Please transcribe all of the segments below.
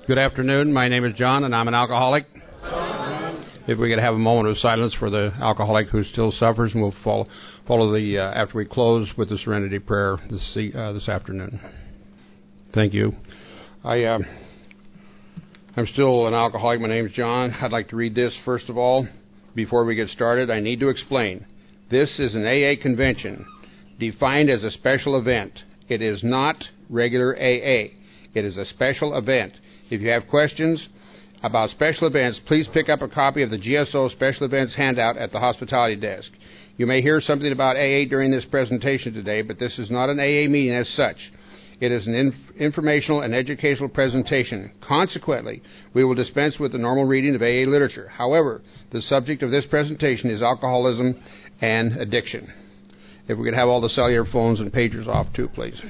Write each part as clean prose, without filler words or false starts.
Good afternoon. My name is John, and I'm an alcoholic. If we could have a moment of silence for the alcoholic who still suffers, and we'll follow the after we close with the Serenity Prayer this afternoon. Thank you. I'm still an alcoholic. My name is John. I'd like to read this first of all. Before we get started, I need to explain. This is an AA convention defined as a special event. It is not regular AA. It is a special event. If you have questions about special events, please pick up a copy of the GSO Special Events handout at the hospitality desk. You may hear something about AA during this presentation today, but this is not an AA meeting as such. It is an informational and educational presentation. Consequently, we will dispense with the normal reading of AA literature. However, the subject of this presentation is alcoholism and addiction. If we could have all the cellular phones and pagers off too, please.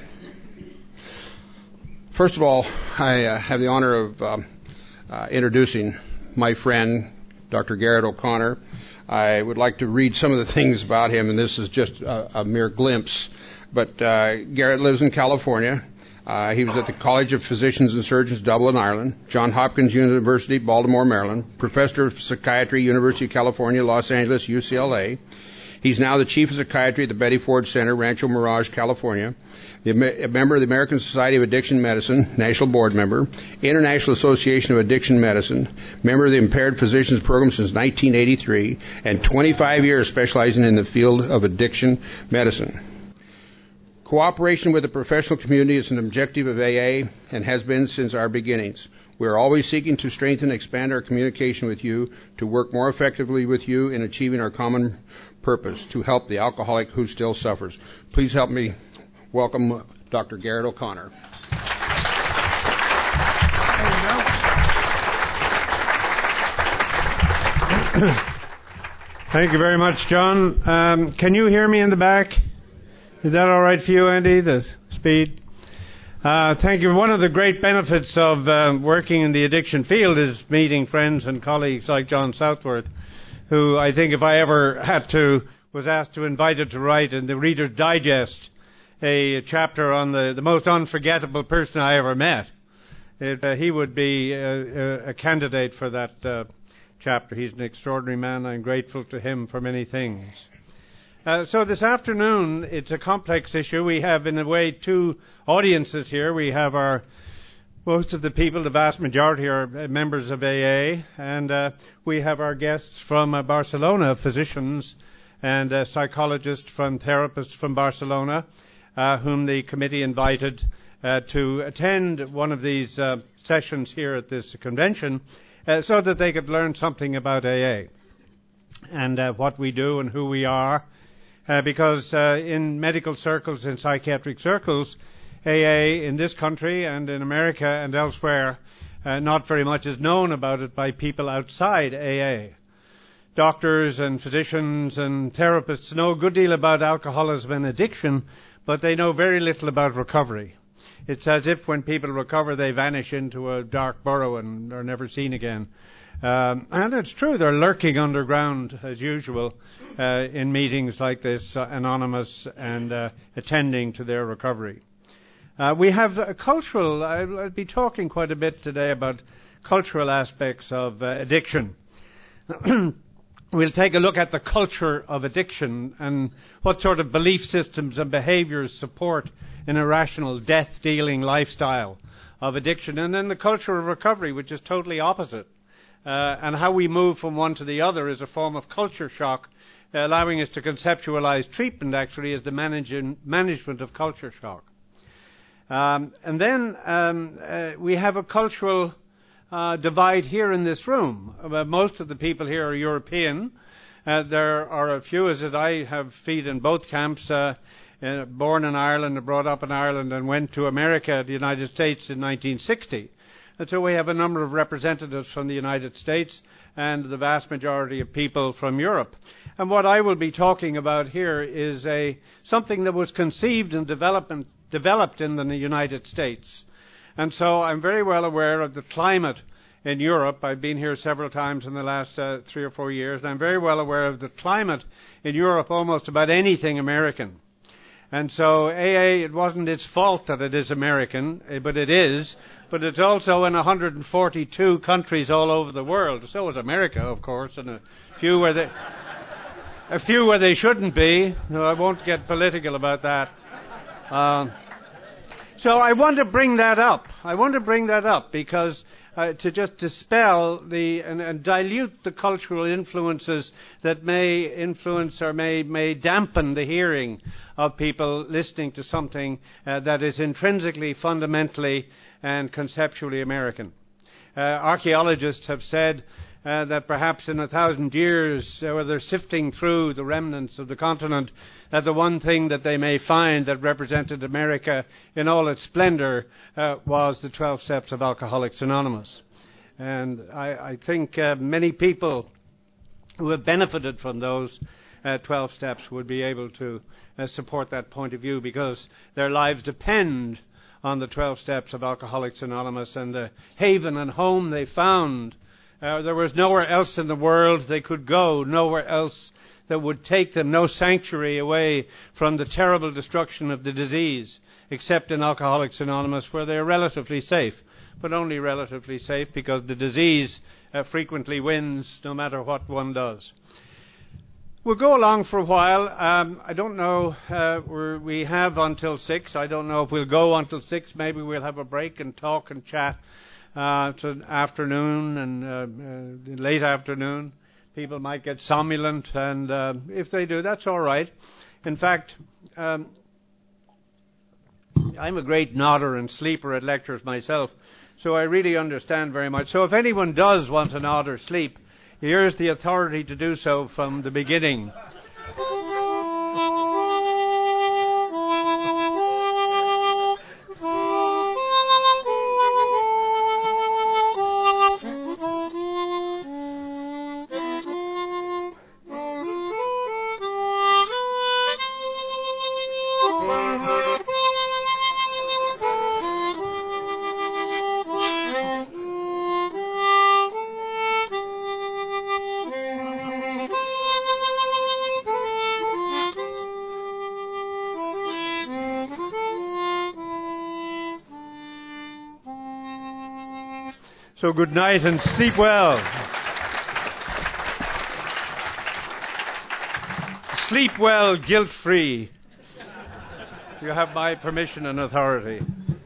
First of all, I have the honor of introducing my friend, Dr. Garrett O'Connor. I would like to read some of the things about him, and this is just a mere glimpse. But Garrett lives in California. He was at the College of Physicians and Surgeons, Dublin, Ireland, Johns Hopkins University, Baltimore, Maryland, Professor of Psychiatry, University of California, Los Angeles, UCLA. He's now the Chief of Psychiatry at the Betty Ford Center, Rancho Mirage, California, a member of the American Society of Addiction Medicine, National Board member, International Association of Addiction Medicine, member of the Impaired Physicians Program since 1983, and 25 years specializing in the field of addiction medicine. Cooperation with the professional community is an objective of AA and has been since our beginnings. We are always seeking to strengthen and expand our communication with you, to work more effectively with you in achieving our common purpose, to help the alcoholic who still suffers. Please help me welcome Dr. Garrett O'Connor. Thank you very much, John. Can you hear me in the back? Is that all right for you, Andy, the speed? Thank you. One of the great benefits of working in the addiction field is meeting friends and colleagues like John Southworth, who I think if I ever was asked to invite to write in the Reader's Digest a chapter on the most unforgettable person I ever met, he would be a candidate for that chapter. He's an extraordinary man. I'm grateful to him for many things. So this afternoon, it's a complex issue. We have, in a way, two audiences here. We have most of the people, the vast majority, are members of AA, and we have our guests from Barcelona, physicians and psychologists, therapists from Barcelona, whom the committee invited to attend one of these sessions here at this convention so that they could learn something about AA and what we do and who we are. Because in medical circles, in psychiatric circles, AA in this country and in America and elsewhere, not very much is known about it by people outside AA. Doctors and physicians and therapists know a good deal about alcoholism and addiction, but they know very little about recovery. It's as if when people recover, they vanish into a dark burrow and are never seen again. And it's true, they're lurking underground, as usual, in meetings like this, anonymous and attending to their recovery. We have a cultural, I'll be talking quite a bit today about cultural aspects of addiction. We'll take a look at the culture of addiction and what sort of belief systems and behaviors support an irrational, death-dealing lifestyle of addiction. And then the culture of recovery, which is totally opposite. And how we move from one to the other is a form of culture shock, allowing us to conceptualize treatment actually as the management of culture shock. And then we have a cultural divide here in this room. Most of the people here are European. There are a few, as I have feet in both camps, born in Ireland, brought up in Ireland, and went to America, the United States, in 1960. And so we have a number of representatives from the United States and the vast majority of people from Europe. And what I will be talking about here is something that was conceived and developed in the United States. And so I'm very well aware of the climate in Europe. I've been here several times in the last 3 or 4 years, and I'm very well aware of the climate in Europe almost about anything American. And so AA, it wasn't its fault that it is American, but it is. but it's also in 142 countries all over the world. So is America, of course, and a few where they shouldn't be. No, I won't get political about that. So I want to bring that up. Because to just dispel and dilute the cultural influences that may influence or may dampen the hearing of people listening to something that is intrinsically, fundamentally, and conceptually American. Archaeologists have said that perhaps in 1,000 years, where they're sifting through the remnants of the continent, that the one thing that they may find that represented America in all its splendor was the 12 steps of Alcoholics Anonymous. And I think many people who have benefited from those 12 steps would be able to support that point of view, because their lives depend on the 12 steps of Alcoholics Anonymous and the haven and home they found. There was nowhere else in the world they could go, nowhere else that would take them, no sanctuary away from the terrible destruction of the disease, except in Alcoholics Anonymous, where they are relatively safe, but only relatively safe because the disease frequently wins no matter what one does. We'll go along for a while. I don't know, we have until 6. I don't know if we'll go until 6. Maybe we'll have a break and talk and chat to afternoon and late afternoon. People might get somnolent, and if they do, that's all right. In fact, I'm a great nodder and sleeper at lectures myself, so I really understand very much. So if anyone does want to nod or sleep, here's the authority to do so from the beginning. So good night and sleep well. Sleep well, guilt-free. You have my permission and authority.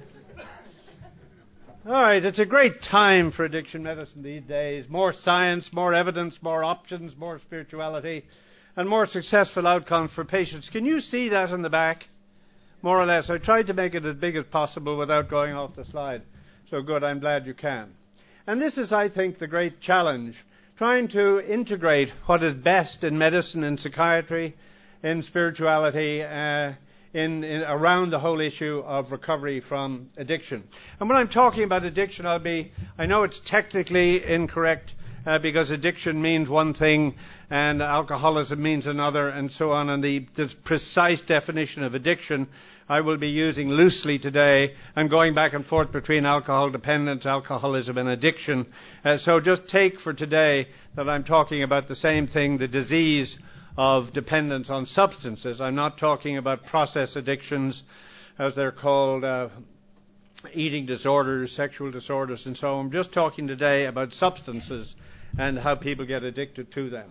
All right, it's a great time for addiction medicine these days. More science, more evidence, more options, more spirituality, and more successful outcomes for patients. Can you see that in the back? More or less. I tried to make it as big as possible without going off the slide. So good, I'm glad you can. And this is, I think, the great challenge, trying to integrate what is best in medicine and psychiatry, in spirituality, around the whole issue of recovery from addiction. And when I'm talking about addiction, I know it's technically incorrect, because addiction means one thing and alcoholism means another, and so on. And the precise definition of addiction I will be using loosely today, and going back and forth between alcohol dependence, alcoholism, and addiction. So just take for today that I'm talking about the same thing, the disease of dependence on substances. I'm not talking about process addictions, as they're called, eating disorders, sexual disorders, and so on. I'm just talking today about substances and how people get addicted to them.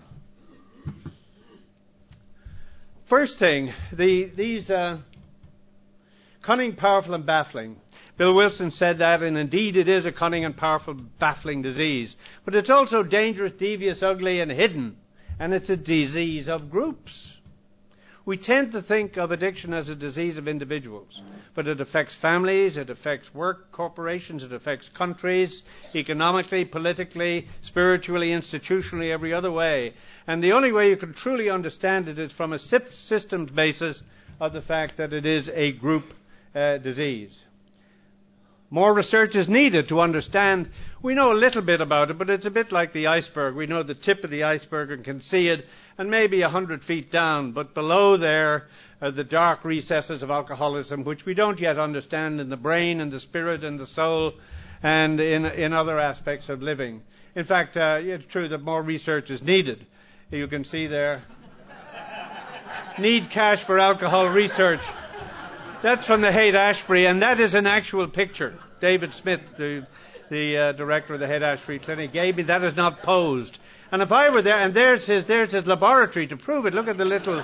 First thing, these cunning, powerful, and baffling. Bill Wilson said that, and indeed it is a cunning and powerful, baffling disease. But it's also dangerous, devious, ugly, and hidden. And it's a disease of groups. We tend to think of addiction as a disease of individuals, but it affects families, it affects work corporations, it affects countries, economically, politically, spiritually, institutionally, every other way. And the only way you can truly understand it is from a systems basis of the fact that it is a group disease. More research is needed to understand. We know a little bit about it, but it's a bit like the iceberg. We know the tip of the iceberg and can see it, and maybe 100 feet down. But below there are the dark recesses of alcoholism, which we don't yet understand in the brain and the spirit and the soul and in other aspects of living. In fact, it's true that more research is needed. You can see there. Need cash for alcohol research. That's from the Haight-Ashbury, and that is an actual picture. David Smith, the director of the Head Ash Free Clinic, gave me. That is not posed. And if I were there, and there's his laboratory to prove it. Look at the little.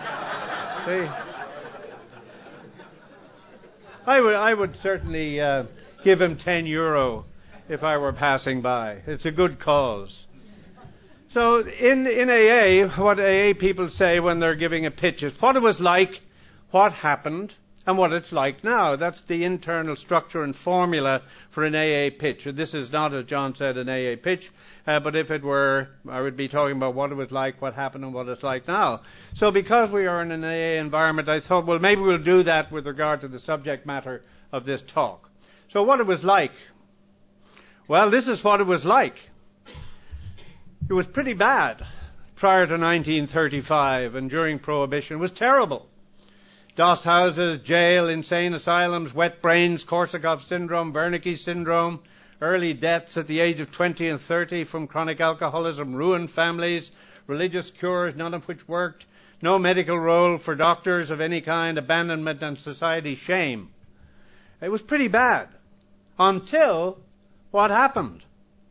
I would certainly give him €10 if I were passing by. It's a good cause. So in AA, what AA people say when they're giving a pitch is what it was like, what happened, and what it's like now. That's the internal structure and formula for an AA pitch. This is not, as John said, an AA pitch, but if it were, I would be talking about what it was like, what happened, and what it's like now. So because we are in an AA environment, I thought, well, maybe we'll do that with regard to the subject matter of this talk. So what it was like. Well, this is what it was like. It was pretty bad prior to 1935 and during Prohibition. It was terrible. Doss houses, jail, insane asylums, wet brains, Korsakoff syndrome, Wernicke syndrome, early deaths at the age of 20 and 30 from chronic alcoholism, ruined families, religious cures, none of which worked, no medical role for doctors of any kind, abandonment and society shame. It was pretty bad until what happened?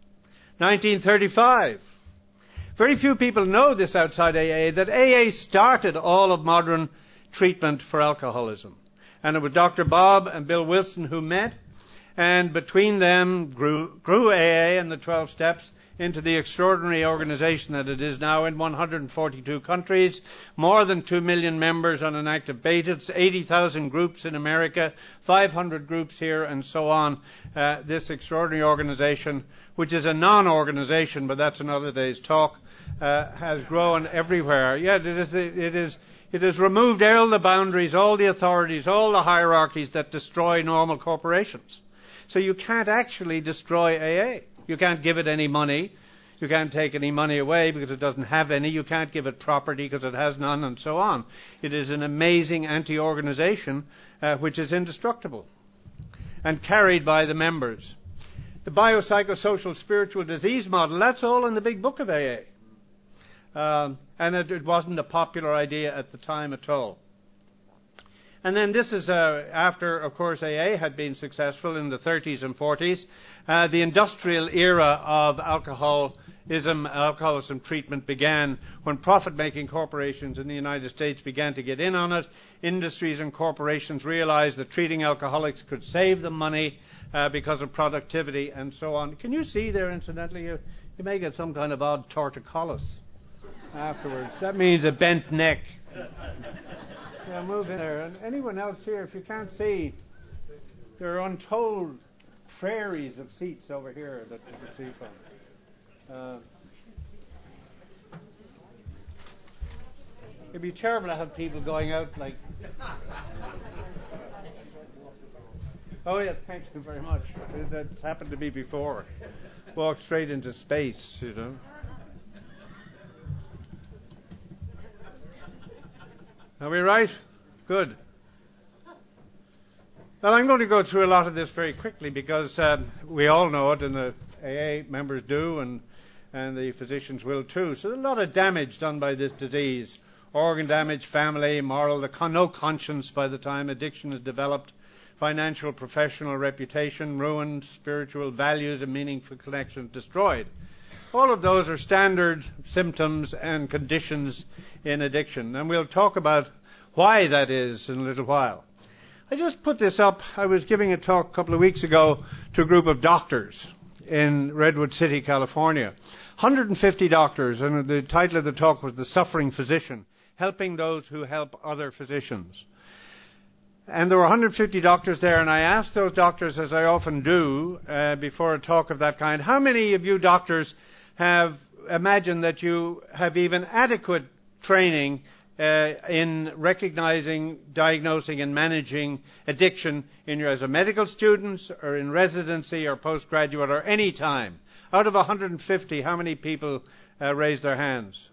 1935. Very few people know this outside AA, that AA started all of modern treatment for alcoholism. And it was Dr. Bob and Bill Wilson who met, and between them grew AA and the 12 steps into the extraordinary organization that it is now in 142 countries, more than 2 million members on an active basis, 80,000 groups in America, 500 groups here, and so on. This extraordinary organization, which is a non-organization, but that's another day's talk, has grown everywhere. Yet it has removed all the boundaries, all the authorities, all the hierarchies that destroy normal corporations. So you can't actually destroy AA. You can't give it any money. You can't take any money away because it doesn't have any. You can't give it property because it has none, and so on. It is an amazing anti-organization which is indestructible and carried by the members. The biopsychosocial spiritual disease model, that's all in the big book of AA. And it wasn't a popular idea at the time at all. And then this is after, of course, AA had been successful in the 30s and 40s. The industrial era of alcoholism treatment began when profit-making corporations in the United States began to get in on it. Industries and corporations realized that treating alcoholics could save them money because of productivity and so on. Can you see there, incidentally, you may get some kind of odd torticollis afterwards. That means a bent neck. Yeah, move in there. And anyone else here, if you can't see, there are untold prairies of seats over here that you can see from. It'd be terrible to have people going out like... Oh, yeah, thank you very much. That's happened to me before. Walk straight into space, you know. Are we right? Good. Well, I'm going to go through a lot of this very quickly because we all know it, and the AA members do, and the physicians will too. So there's a lot of damage done by this disease. Organ damage, family, moral, no conscience by the time addiction is developed, financial, professional reputation ruined, spiritual values and meaningful connections destroyed. All of those are standard symptoms and conditions in addiction, and we'll talk about why that is in a little while. I just put this up. I was giving a talk a couple of weeks ago to a group of doctors in Redwood City, California. 150 doctors, and the title of the talk was The Suffering Physician, helping those who help other physicians. And there were 150 doctors there, and I asked those doctors, as I often do before a talk of that kind, how many of you doctors have imagined that you have even adequate training in recognizing, diagnosing, and managing addiction as a medical student or in residency or postgraduate or any time? Out of 150, how many people raised their hands?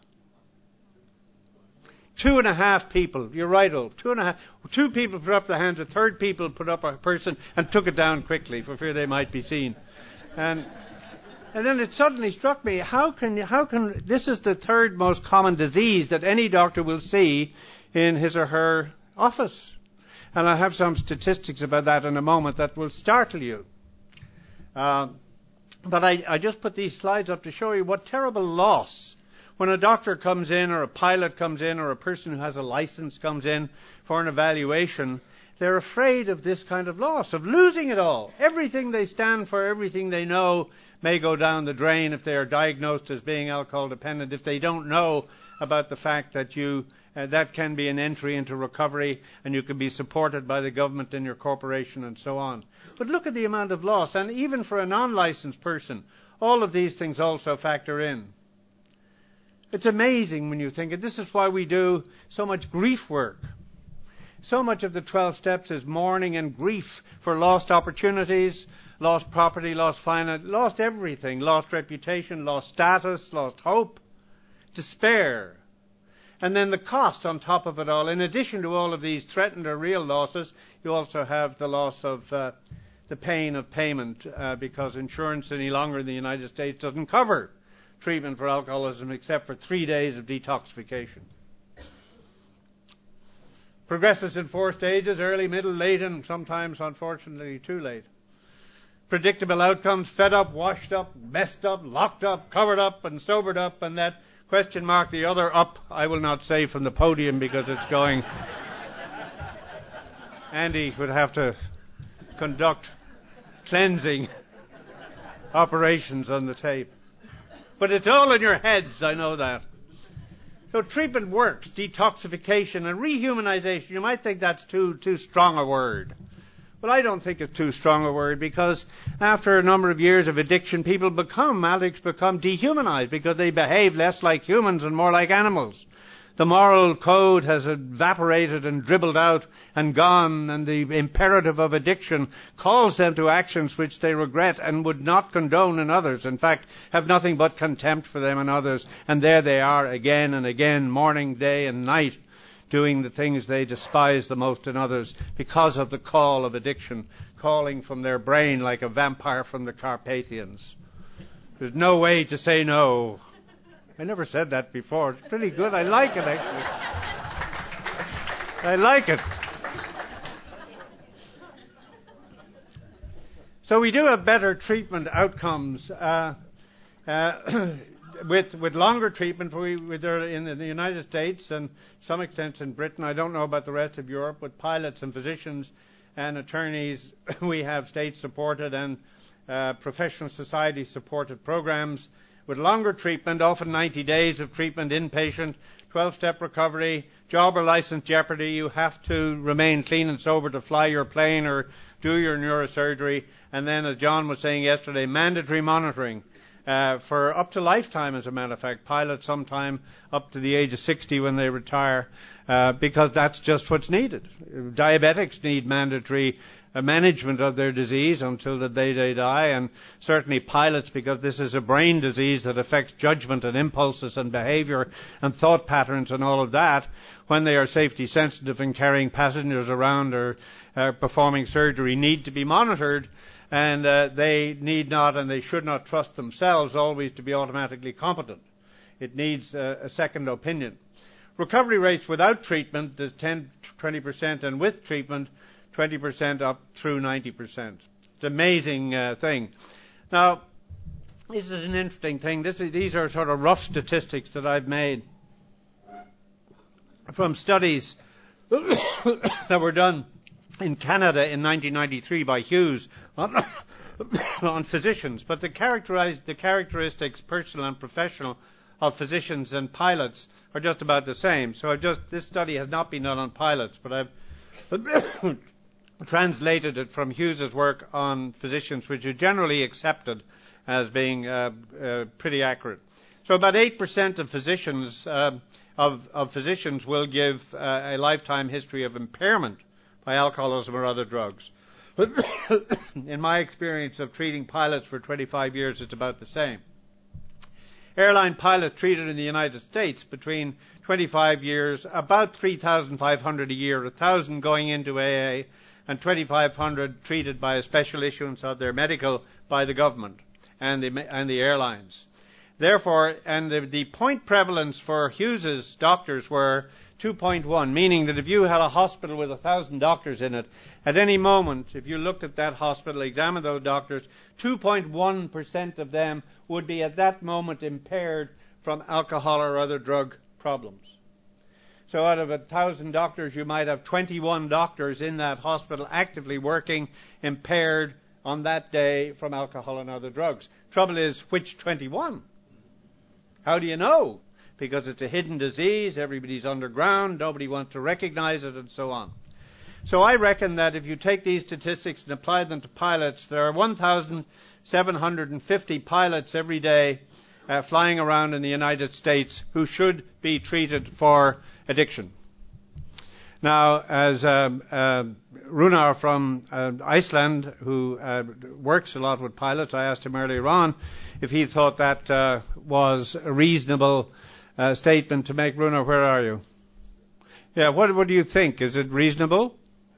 2.5 people. You're right, Ulf. 2.5. 2 people put up their hands. A third people put up a person and took it down quickly for fear they might be seen. And then it suddenly struck me, how can this is the third most common disease that any doctor will see in his or her office. And I'll have some statistics about that in a moment that will startle you. But I just put these slides up to show you what terrible loss. When a doctor comes in, or a pilot comes in, or a person who has a license comes in for an evaluation, they're afraid of this kind of loss, of losing it all. Everything they stand for, everything they know may go down the drain if they are diagnosed as being alcohol dependent, if they don't know about the fact that that can be an entry into recovery and you can be supported by the government and your corporation and so on. But look at the amount of loss, and even for a non-licensed person, all of these things also factor in. It's amazing when you think it. This is why we do so much grief work. So much of the 12 steps is mourning and grief for lost opportunities, lost property, lost finance, lost everything, lost reputation, lost status, lost hope, despair. And then the cost on top of it all. In addition to all of these threatened or real losses, you also have the loss of the pain of payment because insurance any longer in the United States doesn't cover treatment for alcoholism except for 3 days of detoxification. Progresses in 4 stages: early, middle, late, and sometimes, unfortunately, too late. Predictable outcomes: fed up, washed up, messed up, locked up, covered up, and sobered up, and that question mark, the other up, I will not say from the podium because it's going. Andy would have to conduct cleansing operations on the tape. But it's all in your heads, I know that. So treatment works, detoxification and rehumanization. You might think that's too strong a word. Well, I don't think it's too strong a word, because after a number of years of addiction, addicts become dehumanized because they behave less like humans and more like animals. The moral code has evaporated and dribbled out and gone, and the imperative of addiction calls them to actions which they regret and would not condone in others. In fact, have nothing but contempt for them in others. And there they are again and again, morning, day and night, doing the things they despise the most in others because of the call of addiction, calling from their brain like a vampire from the Carpathians. There's no way to say no. I never said that before. It's pretty good. I like it, actually. I like it. So we do have better treatment outcomes with longer treatment. In the United States and some extent in Britain. I don't know about the rest of Europe. With pilots and physicians and attorneys, we have state-supported and professional society-supported programs with longer treatment, often 90 days of treatment, inpatient, 12-step recovery, job or license jeopardy. You have to remain clean and sober to fly your plane or do your neurosurgery. And then, as John was saying yesterday, mandatory monitoring for up to lifetime, as a matter of fact. Pilots sometime up to the age of 60 when they retire, because that's just what's needed. Diabetics need mandatory management of their disease until the day they die, and certainly pilots, because this is a brain disease that affects judgment and impulses and behavior and thought patterns and all of that. When they are safety sensitive and carrying passengers around or performing surgery, need to be monitored, and they need not and they should not trust themselves always to be automatically competent. It needs a second opinion. Recovery rates without treatment is 10-20%, and with treatment 20% up through 90%. It's an amazing thing. Now, this is an interesting thing. These are sort of rough statistics that I've made from studies that were done in Canada in 1993 by Hughes on physicians. But the characteristics, personal and professional, of physicians and pilots are just about the same. So this study has not been done on pilots, but I've translated it from Hughes's work on physicians, which is generally accepted as being pretty accurate. So about 8% of physicians physicians will give a lifetime history of impairment by alcoholism or other drugs. In my experience of treating pilots for 25 years, it's about the same. Airline pilots treated in the United States between 25 years, about 3,500 a year, 1,000 going into AA, and 2,500 treated by a special issuance of their medical by the government and the airlines. Therefore, and the point prevalence for Hughes's doctors were 2.1, meaning that if you had a hospital with 1,000 doctors in it, at any moment, if you looked at that hospital, examined those doctors, 2.1% of them would be at that moment impaired from alcohol or other drug problems. So out of 1,000 doctors, you might have 21 doctors in that hospital actively working impaired on that day from alcohol and other drugs. Trouble is, which 21? How do you know? Because it's a hidden disease, everybody's underground, nobody wants to recognize it, and so on. So I reckon that if you take these statistics and apply them to pilots, there are 1,750 pilots every day flying around in the United States who should be treated for addiction. Now, as Runar from Iceland, who works a lot with pilots, I asked him earlier on if he thought that was a reasonable statement to make. Runar, where are you? Yeah, what do you think? Is it reasonable?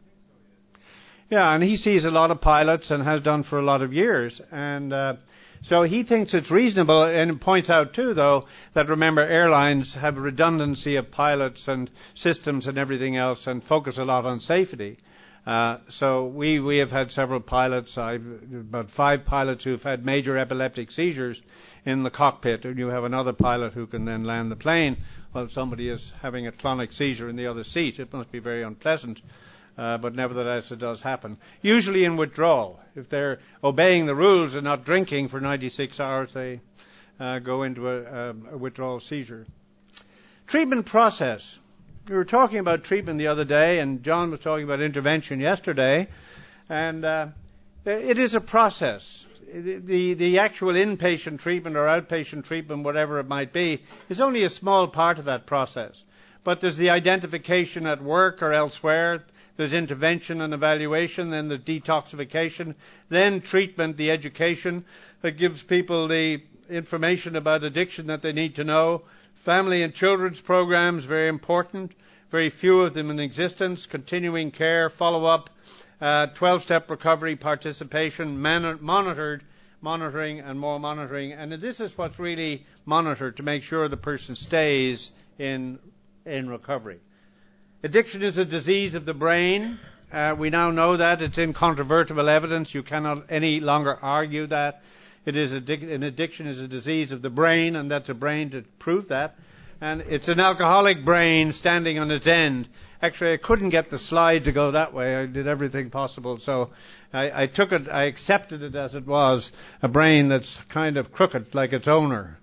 Yeah, and he sees a lot of pilots and has done for a lot of years. And so he thinks it's reasonable, and points out too, though, that remember airlines have redundancy of pilots and systems and everything else and focus a lot on safety. So we have had several pilots, about 5 pilots who've had major epileptic seizures in the cockpit, and you have another pilot who can then land the plane while somebody is having a clonic seizure in the other seat. It must be very unpleasant. But nevertheless, it does happen. Usually in withdrawal. If they're obeying the rules and not drinking for 96 hours, they go into a withdrawal seizure. Treatment process. We were talking about treatment the other day, and John was talking about intervention yesterday. And it is a process. The actual inpatient treatment or outpatient treatment, whatever it might be, is only a small part of that process. But there's the identification at work or elsewhere. There's intervention and evaluation, then the detoxification, then treatment, the education that gives people the information about addiction that they need to know. Family and children's programs, very important. Very few of them in existence. Continuing care, follow-up, 12-step recovery, participation, monitoring and more monitoring. And this is what's really monitored to make sure the person stays in recovery. Addiction is a disease of the brain. We now know that. It's incontrovertible evidence. You cannot any longer argue that. An addiction is a disease of the brain, and that's a brain to prove that. And it's an alcoholic brain standing on its end. Actually, I couldn't get the slide to go that way. I did everything possible. So I took it, I accepted it as it was, a brain that's kind of crooked like its owner.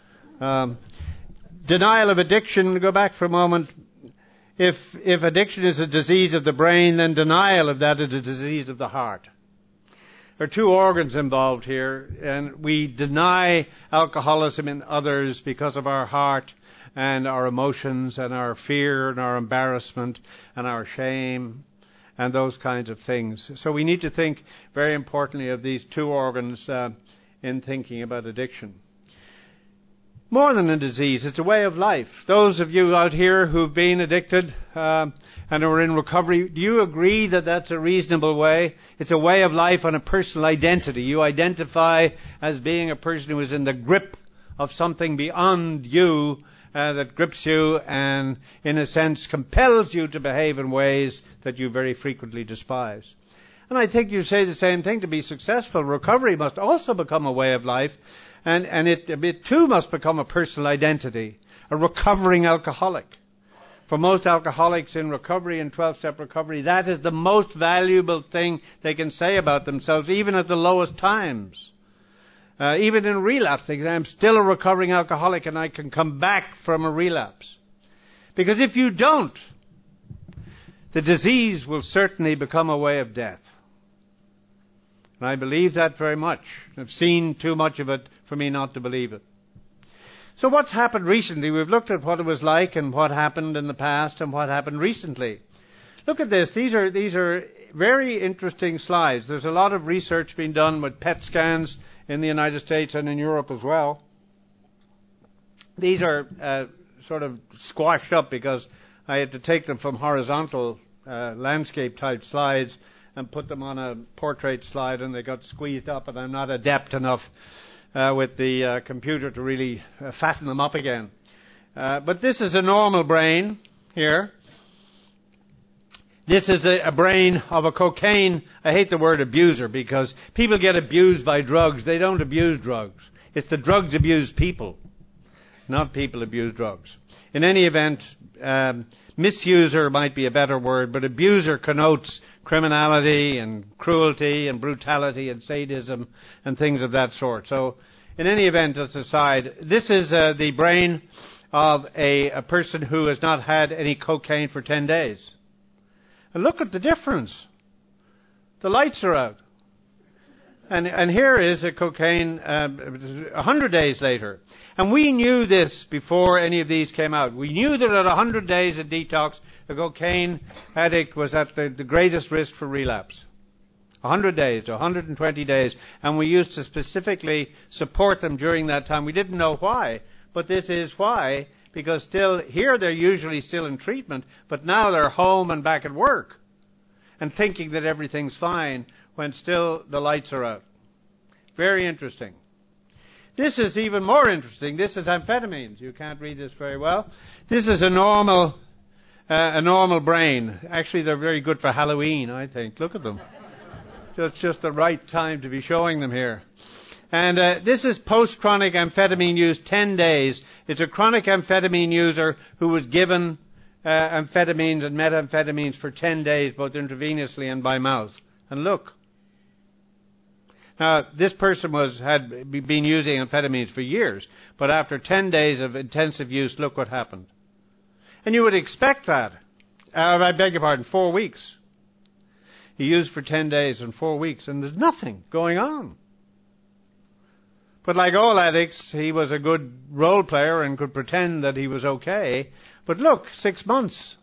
Denial of addiction, go back for a moment. If addiction is a disease of the brain, then denial of that is a disease of the heart. There are 2 organs involved here, and we deny alcoholism in others because of our heart and our emotions and our fear and our embarrassment and our shame and those kinds of things. So we need to think very importantly of these 2 organs in thinking about addiction. More than a disease, it's a way of life. Those of you out here who've been addicted and are in recovery, do you agree that that's a reasonable way? It's a way of life and a personal identity. You identify as being a person who is in the grip of something beyond you that grips you and, in a sense, compels you to behave in ways that you very frequently despise. And I think you say the same thing. To be successful, recovery must also become a way of life. And it too must become a personal identity, a recovering alcoholic. For most alcoholics in recovery and 12-step recovery, that is the most valuable thing they can say about themselves, even at the lowest times. Even in relapse, they say, I'm still a recovering alcoholic and I can come back from a relapse. Because if you don't, the disease will certainly become a way of death. And I believe that very much. I've seen too much of it for me not to believe it. So what's happened recently? We've looked at what it was like and what happened in the past and what happened recently. Look at this. These are very interesting slides. There's a lot of research being done with PET scans in the United States and in Europe as well. These are sort of squashed up because I had to take them from horizontal landscape type slides and put them on a portrait slide, and they got squeezed up, and I'm not adept enough with the computer to really fatten them up again. But this is a normal brain. here. This is a brain of a cocaine. I hate the word abuser because people get abused by drugs. They don't abuse drugs. It's the drugs abuse people, not people abuse drugs. In any event, misuser might be a better word, but abuser connotes criminality and cruelty and brutality and sadism and things of that sort. So, in any event, as aside, this is the brain of a person who has not had any cocaine for 10 days. And look at the difference. The lights are out. And here is a cocaine 100 days later. And we knew this before any of these came out. We knew that at 100 days of detox, a cocaine addict was at the greatest risk for relapse. 100 days, 120 days. And we used to specifically support them during that time. We didn't know why, but this is why. Because still, here they're usually still in treatment, but now they're home and back at work and thinking that everything's fine when still the lights are out. Very interesting. This is even more interesting. This is amphetamines. You can't read this very well. This is a normal brain. Actually, they're very good for Halloween, I think. Look at them. Just the right time to be showing them here. And this is post-chronic amphetamine use, 10 days. It's a chronic amphetamine user who was given amphetamines and methamphetamines for 10 days, both intravenously and by mouth. And look. Now, this person had been using amphetamines for years, but after 10 days of intensive use, look what happened. And you would expect that. I beg your pardon, 4 weeks. He used for 10 days and 4 weeks, and there's nothing going on. But like all addicts, he was a good role player and could pretend that he was okay. But look, 6 months.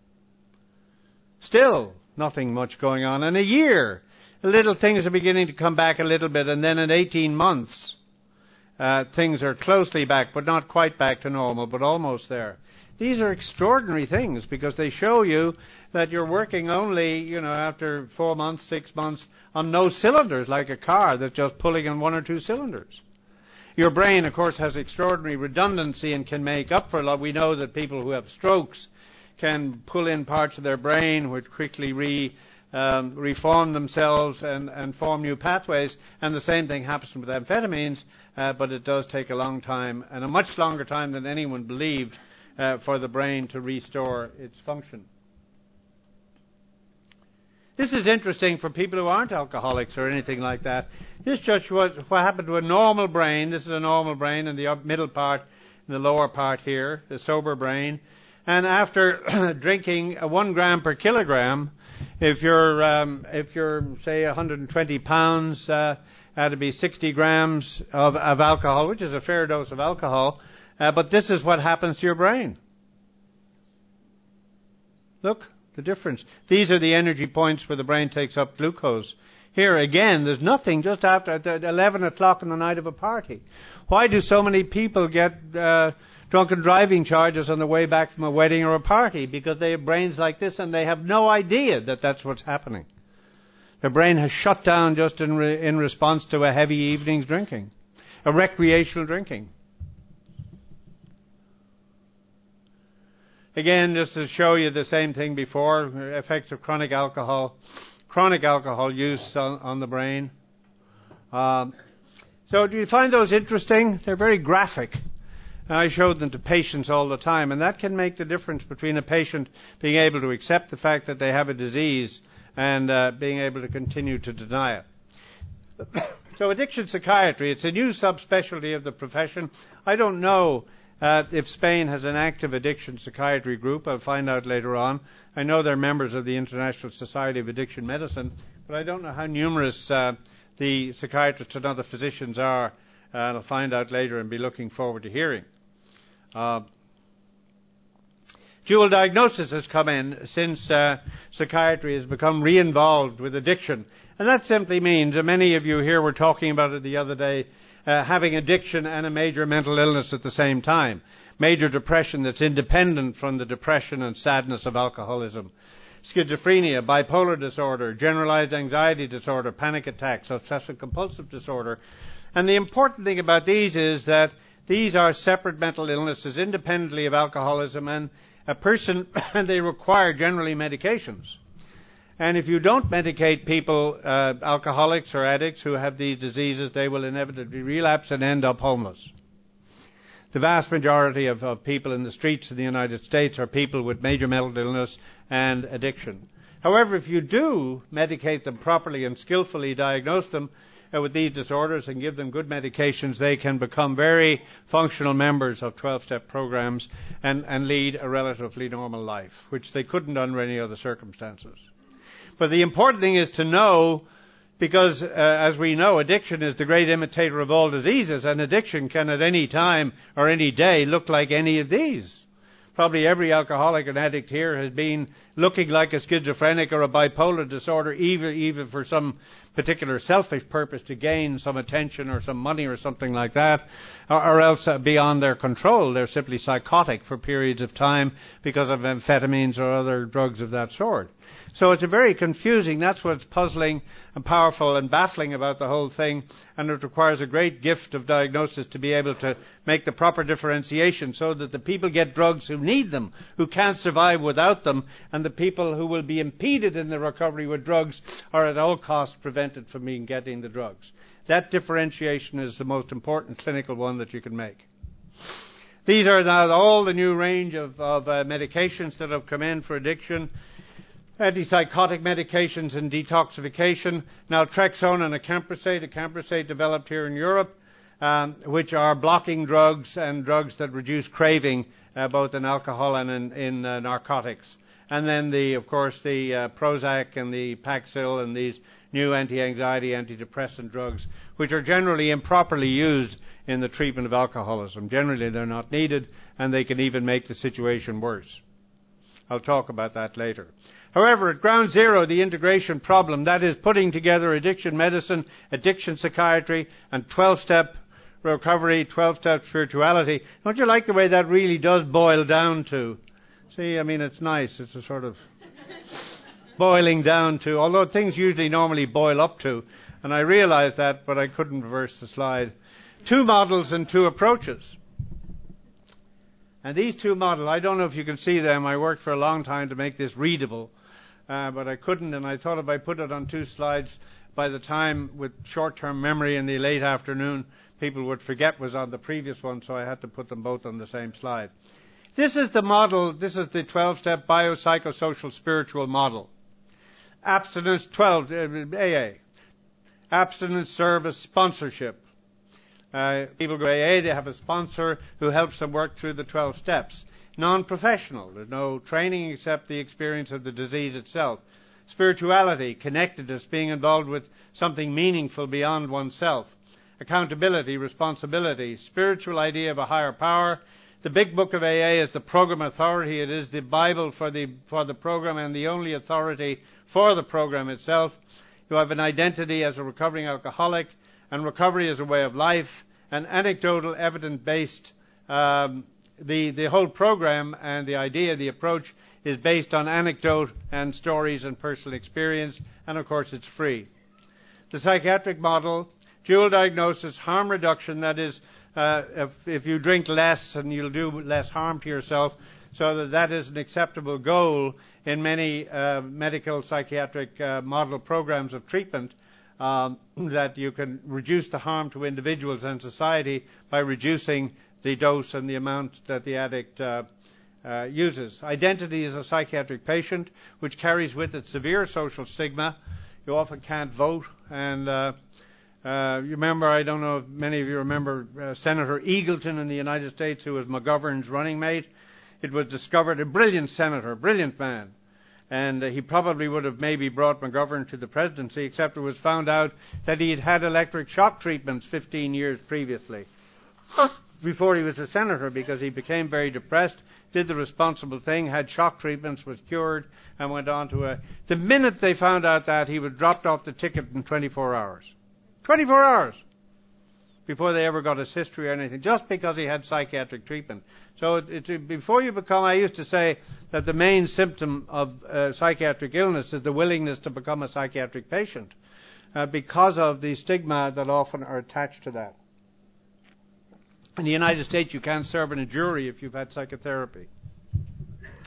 Still nothing much going on. And a year, little things are beginning to come back a little bit. And then in 18 months, things are closely back, but not quite back to normal, but almost there. These are extraordinary things because they show you that you're working only, after 4 months, 6 months on no cylinders, like a car that's just pulling on 1 or 2 cylinders. Your brain, of course, has extraordinary redundancy and can make up for a lot. We know that people who have strokes can pull in parts of their brain which quickly reform themselves and form new pathways. And the same thing happens with amphetamines, but it does take a long time, and a much longer time than anyone believed, for the brain to restore its function. This is interesting for people who aren't alcoholics or anything like that. This just what happened to a normal brain. This is a normal brain in the middle part, in the lower part here, the sober brain. And after drinking 1 gram per kilogram, if you're say 120 pounds, that'd be 60 grams of alcohol, which is a fair dose of alcohol. But this is what happens to your brain. Look. The difference. These are the energy points where the brain takes up glucose. Here again, there's nothing just after 11 o'clock on the night of a party. Why do so many people get drunken driving charges on the way back from a wedding or a party? Because they have brains like this and they have no idea that that's what's happening. Their brain has shut down just in response to a heavy evening's drinking, a recreational drinking. Again, just to show you the same thing before, effects of chronic alcohol use on the brain. So do you find those interesting? They're very graphic. I showed them to patients all the time, and that can make the difference between a patient being able to accept the fact that they have a disease and being able to continue to deny it. So addiction psychiatry, it's a new subspecialty of the profession. I don't know if Spain has an active addiction psychiatry group. I'll find out later on. I know they're members of the International Society of Addiction Medicine, but I don't know how numerous the psychiatrists and other physicians are. I'll find out later and be looking forward to hearing. Dual diagnosis has come in since psychiatry has become re-involved with addiction. And that simply means, and many of you here were talking about it the other day, having addiction and a major mental illness at the same time. Major depression that's independent from the depression and sadness of alcoholism. Schizophrenia, bipolar disorder, generalized anxiety disorder, panic attacks, obsessive compulsive disorder. And the important thing about these is that these are separate mental illnesses independently of alcoholism, a person, they require generally medications. And if you don't medicate people, alcoholics or addicts who have these diseases, they will inevitably relapse and end up homeless. The vast majority of people in the streets of the United States are people with major mental illness and addiction. However, if you do medicate them properly and skillfully diagnose them with these disorders and give them good medications, they can become very functional members of 12-step programs and lead a relatively normal life, which they couldn't under any other circumstances. But the important thing is to know, because as we know, addiction is the great imitator of all diseases, and addiction can at any time or any day look like any of these. Probably every alcoholic and addict here has been looking like a schizophrenic or a bipolar disorder, even for some particular selfish purpose to gain some attention or some money or something like that, or else beyond their control. They're simply psychotic for periods of time because of amphetamines or other drugs of that sort. So it's a very confusing, that's what's puzzling and powerful and baffling about the whole thing, and it requires a great gift of diagnosis to be able to make the proper differentiation so that the people get drugs who need them, who can't survive without them, and the people who will be impeded in their recovery with drugs are at all costs prevented from getting the drugs. That differentiation is the most important clinical one that you can make. These are now all the new range of medications that have come in for addiction. Antipsychotic medications and detoxification. Naltrexone and acamprosate developed here in Europe, which are blocking drugs and drugs that reduce craving, both in alcohol and in narcotics. And then, of course, the Prozac and the Paxil and these new anti-anxiety, antidepressant drugs, which are generally improperly used in the treatment of alcoholism. Generally, they're not needed, and they can even make the situation worse. I'll talk about that later. However, at ground zero, the integration problem, that is putting together addiction medicine, addiction psychiatry, and 12-step recovery, 12-step spirituality. Don't you like the way that really does boil down to? See, I mean, it's nice. It's a sort of boiling down to, although things usually normally boil up to. And I realized that, but I couldn't reverse the slide. 2 models and 2 approaches. And these 2 models, I don't know if you can see them. I worked for a long time to make this readable. But I couldn't, and I thought if I put it on 2 slides, by the time with short-term memory in the late afternoon, people would forget was on the previous one, so I had to put them both on the same slide. This is the model, this is the 12-step biopsychosocial spiritual model. Abstinence 12, AA. Abstinence, service, sponsorship. People go to AA, they have a sponsor who helps them work through the 12 steps. Non-professional. There's no training except the experience of the disease itself. Spirituality, connectedness, being involved with something meaningful beyond oneself. Accountability, responsibility, spiritual idea of a higher power. The big book of AA is the program authority. It is the Bible for the program and the only authority for the program itself. You have an identity as a recovering alcoholic, and recovery as a way of life, and anecdotal, evidence-based. The whole program and the idea, the approach, is based on anecdote and stories and personal experience, and of course it's free. The psychiatric model, dual diagnosis, harm reduction, that is, if you drink less and you'll do less harm to yourself, so that is an acceptable goal in many medical psychiatric model programs of treatment, that you can reduce the harm to individuals and society by reducing the dose and the amount that the addict uses. Identity as a psychiatric patient, which carries with it severe social stigma. You often can't vote. And you remember, I don't know if many of you remember Senator Eagleton in the United States, who was McGovern's running mate. It was discovered, a brilliant senator, a brilliant man. And he probably would have maybe brought McGovern to the presidency, except it was found out that he had had electric shock treatments 15 years previously, before he was a senator, because he became very depressed, did the responsible thing, had shock treatments, was cured, and went on to the minute they found out that, he was dropped off the ticket in 24 hours. 24 hours! Before they ever got his history or anything, just because he had psychiatric treatment. So before you become, I used to say that the main symptom of psychiatric illness is the willingness to become a psychiatric patient, because of the stigma that often are attached to that. In the United States, you can't serve in a jury if you've had psychotherapy.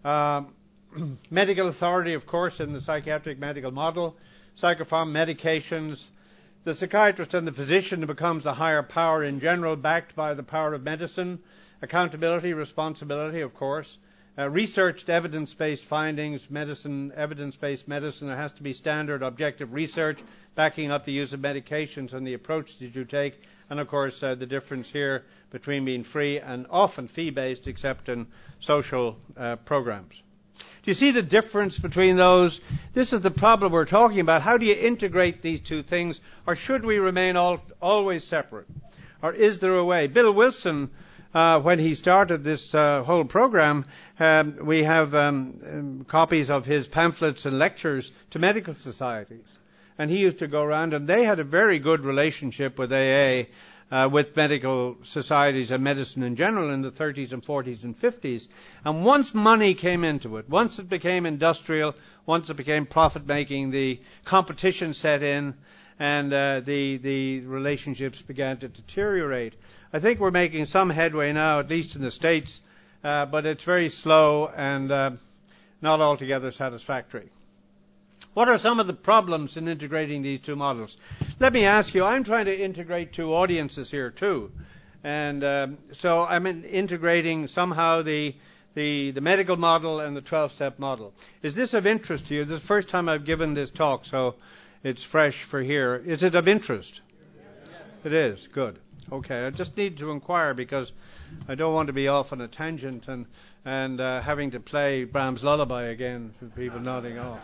Medical authority, of course, in the psychiatric medical model. Psychopharm medications. The psychiatrist and the physician becomes the higher power in general, backed by the power of medicine. Accountability, responsibility, of course. Researched evidence-based findings, medicine, evidence-based medicine. There has to be standard objective research backing up the use of medications and the approach that you take. And, of course, the difference here between being free and often fee-based, except in social programs. Do you see the difference between those? This is the problem we're talking about. How do you integrate these two things? Or should we remain always separate? Or is there a way? Bill Wilson, when he started this whole program, we have copies of his pamphlets and lectures to medical societies. And he used to go around, and they had a very good relationship with AA, with medical societies and medicine in general in the 30s and 40s and 50s. And once money came into it, once it became industrial, once it became profit-making, the competition set in, and the relationships began to deteriorate. I think we're making some headway now, at least in the States, but it's very slow and not altogether satisfactory. What are some of the problems in integrating these two models? Let me ask you, I'm trying to integrate two audiences here too. And so I'm integrating somehow the medical model and the 12-step model. Is this of interest to you? This is the first time I've given this talk, so it's fresh for here. Is it of interest? It is. Good. Okay. I just need to inquire because I don't want to be off on a tangent and having to play Brahms' Lullaby again for people nodding off.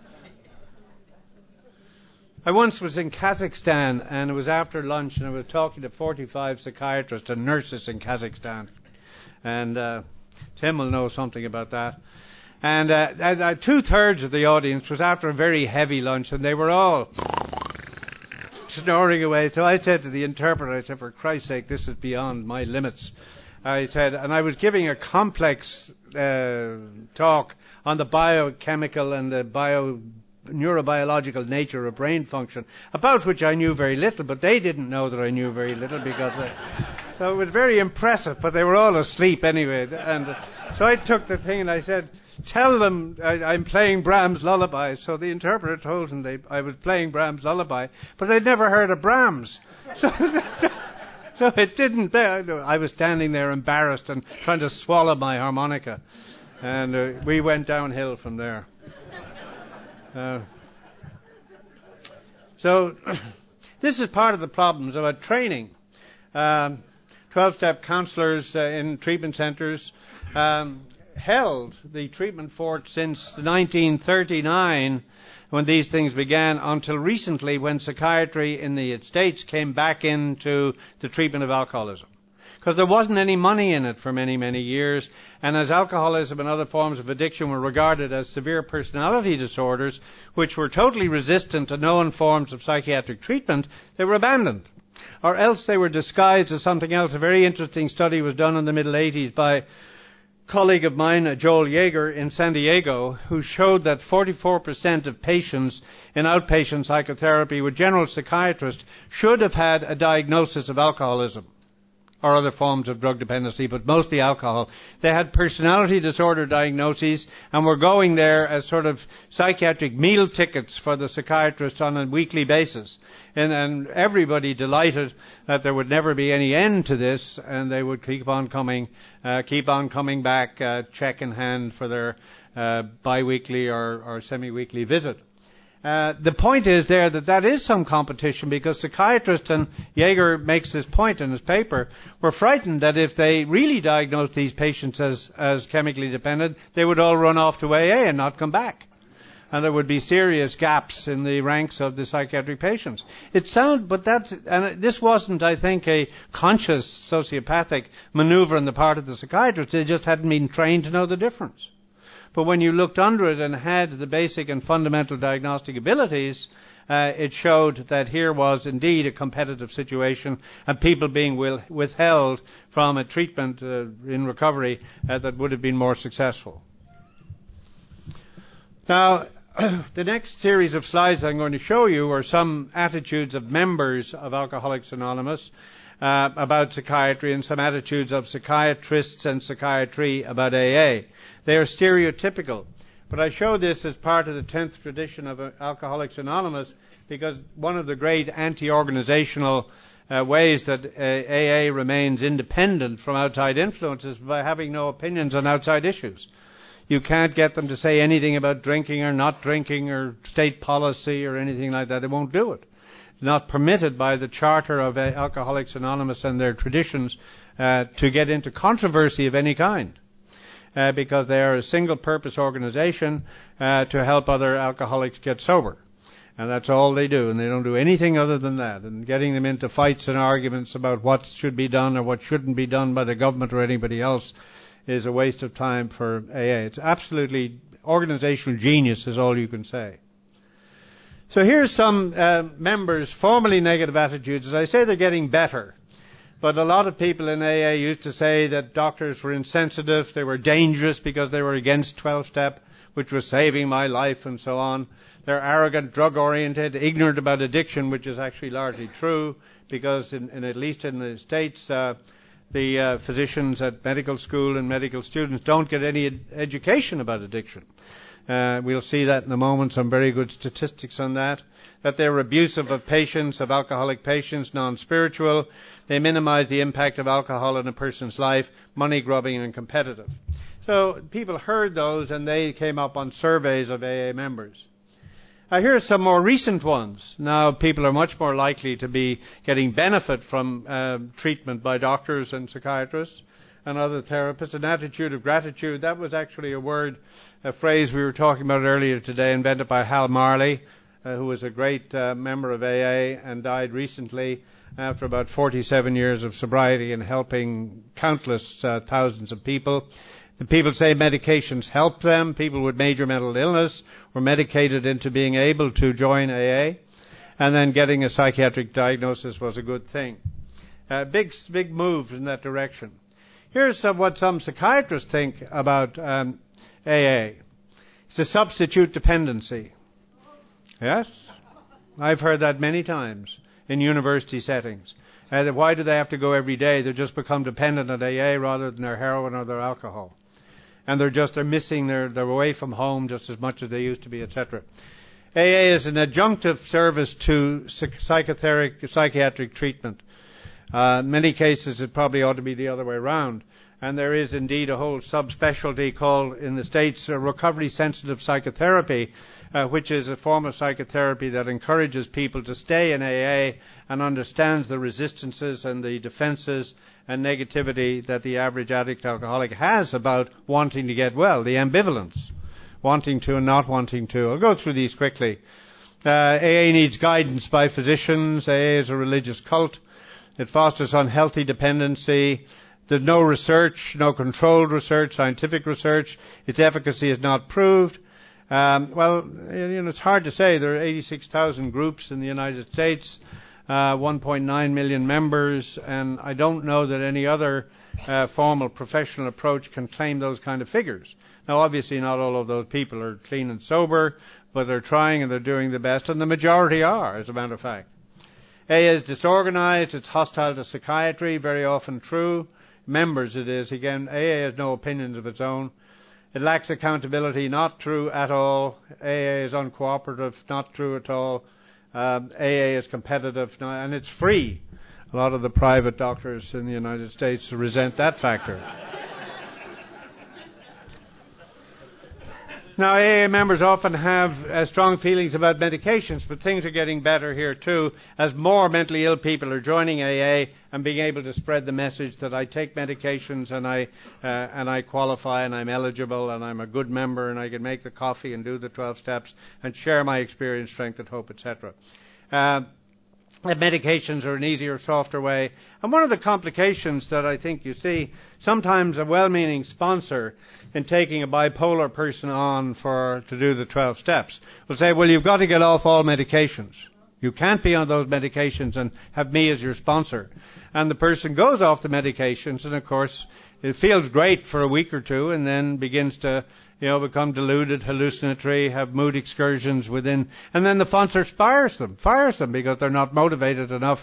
I once was in Kazakhstan, and it was after lunch, and I was talking to 45 psychiatrists and nurses in Kazakhstan. And Tim will know something about that. And 2/3 of the audience was after a very heavy lunch, and they were all snoring away. So I said to the interpreter, I said, for Christ's sake, this is beyond my limits. I said, and I was giving a complex talk on the biochemical and the neurobiological nature of brain function, about which I knew very little, but they didn't know that I knew very little because so it was very impressive, but they were all asleep anyway. And so I took the thing and I said, tell them I'm playing Brahms' Lullaby. So the interpreter told them I was playing Brahms' Lullaby, but they'd never heard of Brahms. So it didn't. I was standing there embarrassed and trying to swallow my harmonica, and we went downhill from there. So this is part of the problems about training. 12-step counselors in treatment centers held the treatment fort since 1939 when these things began until recently when psychiatry in the States came back into the treatment of alcoholism. Because there wasn't any money in it for many, many years. And as alcoholism and other forms of addiction were regarded as severe personality disorders, which were totally resistant to known forms of psychiatric treatment, they were abandoned. Or else they were disguised as something else. A very interesting study was done in the middle 80s by a colleague of mine, Joel Yeager, in San Diego, who showed that 44% of patients in outpatient psychotherapy with general psychiatrists should have had a diagnosis of alcoholism or other forms of drug dependency, but mostly alcohol. They had personality disorder diagnoses and were going there as sort of psychiatric meal tickets for the psychiatrists on a weekly basis. And everybody delighted that there would never be any end to this, and they would keep on coming back, check in hand for their bi-weekly or semi-weekly visit. The point is there that is some competition because psychiatrists, and Yeager makes this point in his paper, were frightened that if they really diagnosed these patients as chemically dependent, they would all run off to AA and not come back. And there would be serious gaps in the ranks of the psychiatric patients. And this wasn't, I think, a conscious sociopathic maneuver on the part of the psychiatrists. They just hadn't been trained to know the difference. But when you looked under it and had the basic and fundamental diagnostic abilities, it showed that here was indeed a competitive situation and people being withheld from a treatment in recovery that would have been more successful. Now, the next series of slides I'm going to show you are some attitudes of members of Alcoholics Anonymous. about psychiatry and some attitudes of psychiatrists and psychiatry about AA. They are stereotypical. But I show this as part of the 10th tradition of Alcoholics Anonymous because one of the great anti-organizational ways that AA remains independent from outside influences is by having no opinions on outside issues. You can't get them to say anything about drinking or not drinking or state policy or anything like that. They won't do it. It's not permitted by the charter of Alcoholics Anonymous and their traditions to get into controversy of any kind. Because they are a single-purpose organization to help other alcoholics get sober. And that's all they do, and they don't do anything other than that. And getting them into fights and arguments about what should be done or what shouldn't be done by the government or anybody else is a waste of time for AA. It's absolutely organizational genius is all you can say. So here's some members, formerly negative attitudes. As I say, they're getting better. But a lot of people in AA used to say that doctors were insensitive, they were dangerous because they were against 12-step, which was saving my life and so on. They're arrogant, drug-oriented, ignorant about addiction, which is actually largely true because at least in the States, the physicians at medical school and medical students don't get any education about addiction. We'll see that in a moment, some very good statistics on that. That they're abusive of patients, of alcoholic patients, non-spiritual. They minimize the impact of alcohol in a person's life, money grubbing and competitive. So people heard those and they came up on surveys of AA members. Here are some more recent ones. Now people are much more likely to be getting benefit from treatment by doctors and psychiatrists and other therapists. An attitude of gratitude, that was actually a phrase we were talking about earlier today, invented by Hal Marley, who was a great member of AA and died recently after about 47 years of sobriety and helping countless thousands of people. The people say medications help them. People with major mental illness were medicated into being able to join AA, and then getting a psychiatric diagnosis was a good thing. Big moves in that direction. Here's what some psychiatrists think about AA. It's a substitute dependency. Yes? I've heard that many times in university settings. Why do they have to go every day? They just become dependent on AA rather than their heroin or their alcohol. And they're missing they're away from home just as much as they used to be, etc. AA is an adjunctive service to psychiatric treatment. In many cases, it probably ought to be the other way around. And there is indeed a whole subspecialty called, in the States, recovery-sensitive psychotherapy, which is a form of psychotherapy that encourages people to stay in AA and understands the resistances and the defenses and negativity that the average addict alcoholic has about wanting to get well, the ambivalence, wanting to and not wanting to. I'll go through these quickly. AA needs guidance by physicians. AA is a religious cult. It fosters unhealthy dependency. There's no research, no controlled research, scientific research. Its efficacy is not proved. It's hard to say. There are 86,000 groups in the United States, 1.9 million members, and I don't know that any other formal professional approach can claim those kind of figures. Now, obviously, not all of those people are clean and sober, but they're trying and they're doing the best, and the majority are, as a matter of fact. AA is disorganized. It's hostile to psychiatry, very often true. Members it is. Again, AA has no opinions of its own. It lacks accountability, not true at all. AA is uncooperative, not true at all. AA is competitive, and it's free. A lot of the private doctors in the United States resent that factor. Now, AA members often have strong feelings about medications, but things are getting better here too, as more mentally ill people are joining AA and being able to spread the message that I take medications and I qualify and I'm eligible and I'm a good member and I can make the coffee and do the 12 steps and share my experience, strength, and hope, etc. Medications are an easier, softer way. And one of the complications that I think you see, sometimes a well-meaning sponsor in taking a bipolar person on to do the 12 steps will say, well, you've got to get off all medications. You can't be on those medications and have me as your sponsor. And the person goes off the medications, and of course, it feels great for a week or two and then begins to become deluded, hallucinatory, have mood excursions within, and then the sponsor fires them because they're not motivated enough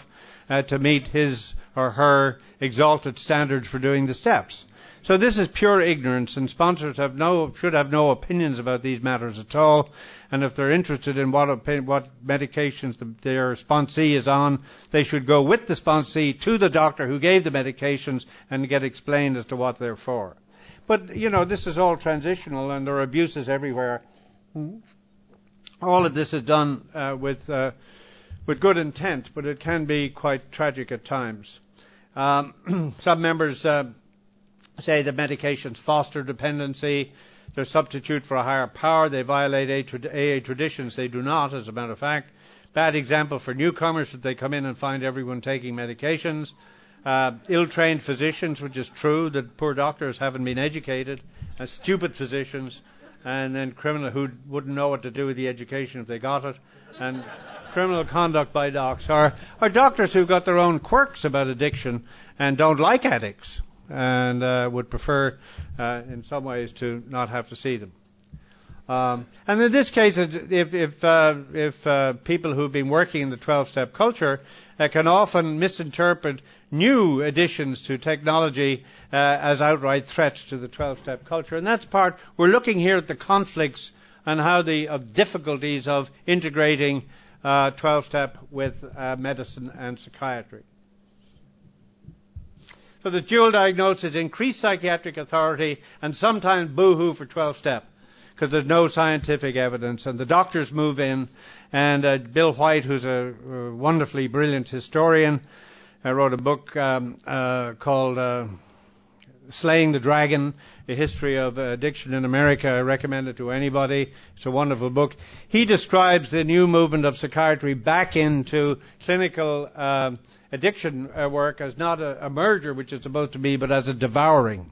to meet his or her exalted standards for doing the steps. So this is pure ignorance, and sponsors should have no opinions about these matters at all. And if they're interested in what medications their sponsee is on, they should go with the sponsee to the doctor who gave the medications and get explained as to what they're for. But, this is all transitional, and there are abuses everywhere. All of this is done with good intent, but it can be quite tragic at times. Some members say that medications foster dependency. They're substitute for a higher power. They violate AA traditions. They do not, as a matter of fact. Bad example for newcomers that they come in and find everyone taking medications. Ill-trained physicians, which is true, that poor doctors haven't been educated. Stupid physicians. And then criminal who wouldn't know what to do with the education if they got it. And criminal conduct by docs. Or doctors who've got their own quirks about addiction and don't like addicts, and would prefer, in some ways, to not have to see them. And in this case, if people who've been working in the 12-step culture can often misinterpret new additions to technology as outright threats to the 12-step culture, and that's part. We're looking here at the conflicts and how of difficulties of integrating 12-step with medicine and psychiatry. So the dual diagnosis, increased psychiatric authority, and sometimes boo-hoo for 12-step, because there's no scientific evidence. And the doctors move in, and Bill White, who's a wonderfully brilliant historian, wrote a book called Slaying the Dragon, A History of Addiction in America. I recommend it to anybody. It's a wonderful book. He describes the new movement of psychiatry back into clinical addiction work as not a merger, which it's supposed to be, but as a devouring.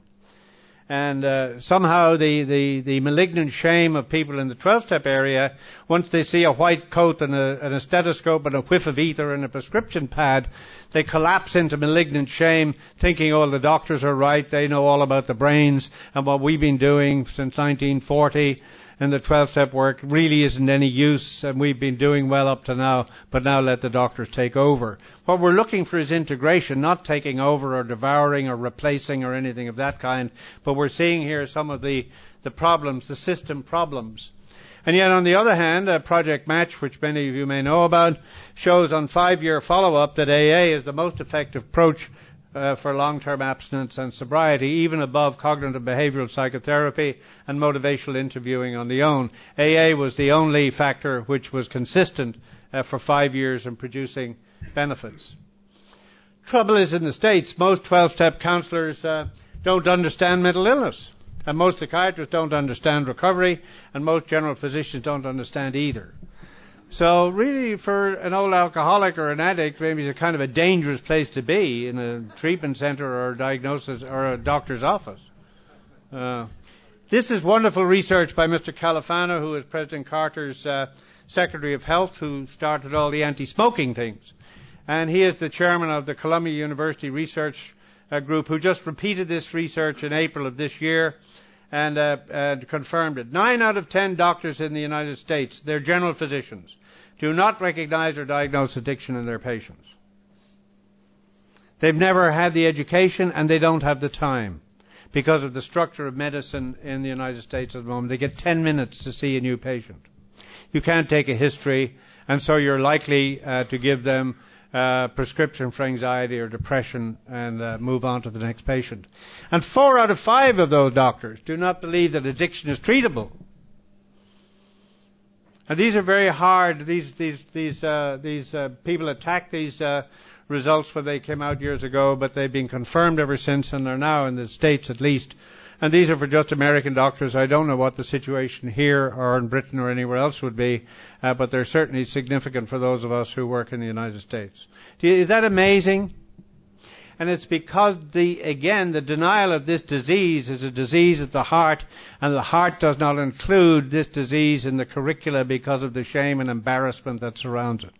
And somehow the malignant shame of people in the 12-step area, once they see a white coat and a stethoscope and a whiff of ether and a prescription pad, they collapse into malignant shame, thinking, oh, the doctors are right, they know all about the brains, and what we've been doing since 1940 and the 12-step work really isn't any use, and we've been doing well up to now, but now let the doctors take over. What we're looking for is integration, not taking over or devouring or replacing or anything of that kind, but we're seeing here some of the problems, the system problems. And yet, on the other hand, Project Match, which many of you may know about, shows on 5-year follow-up that AA is the most effective approach for long-term abstinence and sobriety, even above cognitive behavioral psychotherapy and motivational interviewing on the own. AA was the only factor which was consistent for 5 years in producing benefits. Trouble is, in the States, most 12-step counselors don't understand mental illness, and most psychiatrists don't understand recovery, and most general physicians don't understand either. So really, for an old alcoholic or an addict, maybe it's a kind of a dangerous place to be, in a treatment center or a diagnosis or a doctor's office. This is wonderful research by Mr. Califano, who is President Carter's Secretary of Health, who started all the anti-smoking things. And he is the chairman of the Columbia University Research Group, who just repeated this research in April of this year and confirmed it. 9 out of 10 doctors in the United States, they're general physicians, do not recognize or diagnose addiction in their patients. They've never had the education, and they don't have the time because of the structure of medicine in the United States at the moment. They get 10 minutes to see a new patient. You can't take a history, and so you're likely to give them prescription for anxiety or depression and move on to the next patient. And 4 out of 5 of those doctors do not believe that addiction is treatable. And these are very hard. These people attack these results when they came out years ago, but they've been confirmed ever since, and they're now in the States at least. And these are for just American doctors. I don't know what the situation here or in Britain or anywhere else would be, but they're certainly significant for those of us who work in the United States. Is that amazing? And it's because, the denial of this disease is a disease of the heart, and the heart does not include this disease in the curricula because of the shame and embarrassment that surrounds it.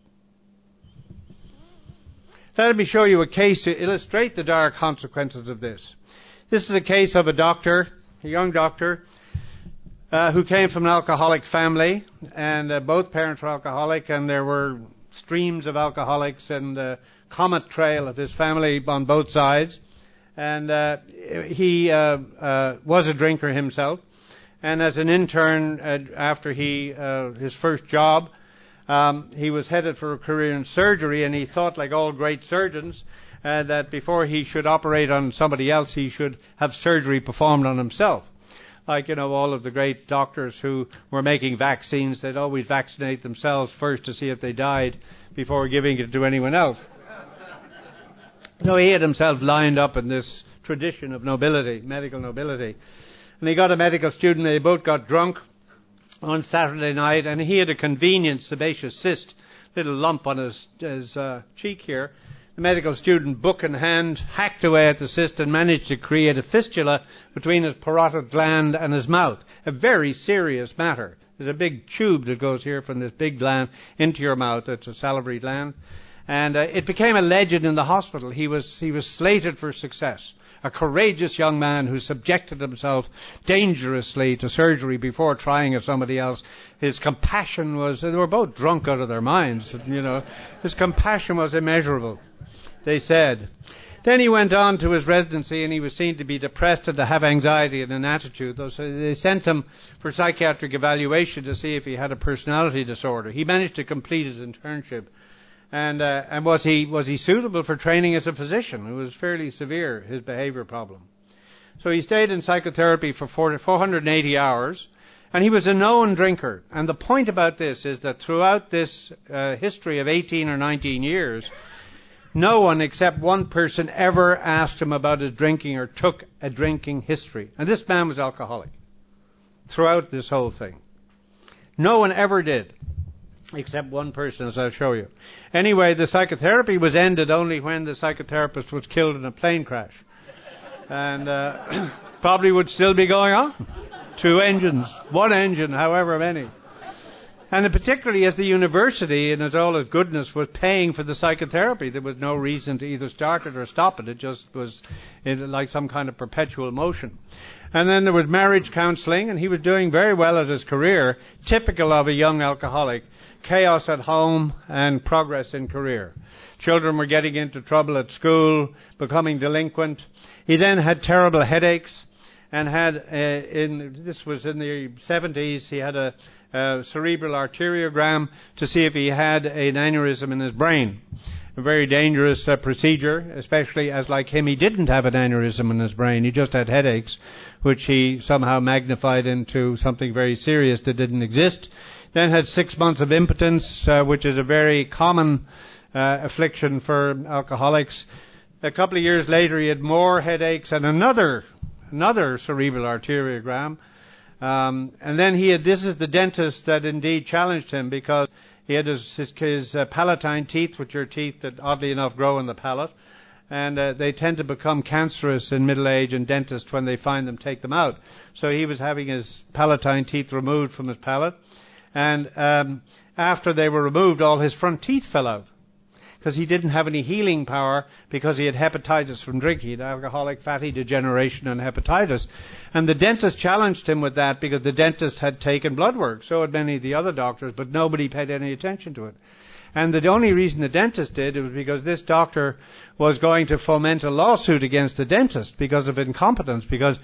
Let me show you a case to illustrate the dire consequences of this. This is a case of a young doctor, who came from an alcoholic family, and both parents were alcoholic, and there were streams of alcoholics and comet trail of his family on both sides. And he was a drinker himself. And as an intern, after his first job, he was headed for a career in surgery, and he thought, like all great surgeons, that before he should operate on somebody else, he should have surgery performed on himself. Like, all of the great doctors who were making vaccines, they'd always vaccinate themselves first to see if they died before giving it to anyone else. So he had himself lined up in this tradition of nobility, medical nobility. And he got a medical student, they both got drunk on Saturday night, and he had a convenient sebaceous cyst, little lump on his cheek here. The medical student, book in hand, hacked away at the cyst and managed to create a fistula between his parotid gland and his mouth. A very serious matter. There's a big tube that goes here from this big gland into your mouth. It's a salivary gland. And it became a legend in the hospital. He was slated for success. A courageous young man who subjected himself dangerously to surgery before trying it somebody else. His compassion was, they were both drunk out of their minds, his compassion was immeasurable, they said. Then he went on to his residency, and he was seen to be depressed and to have anxiety and an attitude. So they sent him for psychiatric evaluation to see if he had a personality disorder. He managed to complete his internship. And was he suitable for training as a physician? It was fairly severe, his behavior problem. So he stayed in psychotherapy for 480 hours, and he was a known drinker. And the point about this is that throughout this history of 18 or 19 years, no one except one person ever asked him about his drinking or took a drinking history. And this man was alcoholic throughout this whole thing. No one ever did. Except one person, as I'll show you. Anyway, the psychotherapy was ended only when the psychotherapist was killed in a plane crash. And probably would still be going on. 2 engines, 1 engine, however many. And particularly as the university, in all its goodness, was paying for the psychotherapy, there was no reason to either start it or stop it. It just was like some kind of perpetual motion. And then there was marriage counseling, and he was doing very well at his career, typical of a young alcoholic. Chaos at home and progress in career. Children were getting into trouble at school, becoming delinquent. He then had terrible headaches and this was in the 70s, he had a cerebral arteriogram to see if he had an aneurysm in his brain. A very dangerous procedure, especially as, like him, he didn't have an aneurysm in his brain. He just had headaches, which he somehow magnified into something very serious that didn't exist. Then had 6 months of impotence, which is a very common affliction for alcoholics. A couple of years later, he had more headaches and another cerebral arteriogram. And then this is the dentist that indeed challenged him, because he had his palatine teeth, which are teeth that oddly enough grow in the palate. And they tend to become cancerous in middle age, and dentists, when they find them, take them out. So he was having his palatine teeth removed from his palate. And after they were removed, all his front teeth fell out because he didn't have any healing power, because he had hepatitis from drinking. He had alcoholic fatty degeneration and hepatitis. And the dentist challenged him with that, because the dentist had taken blood work. So had many of the other doctors, but nobody paid any attention to it. And the only reason the dentist did, it was because this doctor was going to foment a lawsuit against the dentist because of incompetence, because